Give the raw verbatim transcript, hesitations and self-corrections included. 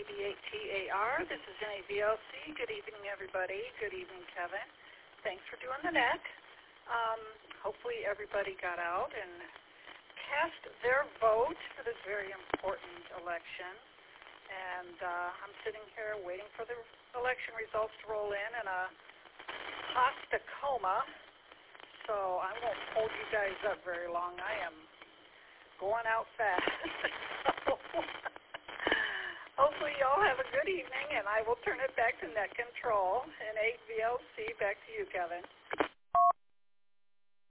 B eight T A R. This is N A V L C. Good evening, everybody. Good evening, Kevin. Thanks for doing the net. Um, hopefully everybody got out and cast their vote for this very important election. And uh, I'm sitting here waiting for the election results to roll in in a hot Tacoma. So I won't hold you guys up very long. I am going out fast. So hopefully you all have a good evening, and I will turn it back to net control. And N A V L C, back to you, Kevin.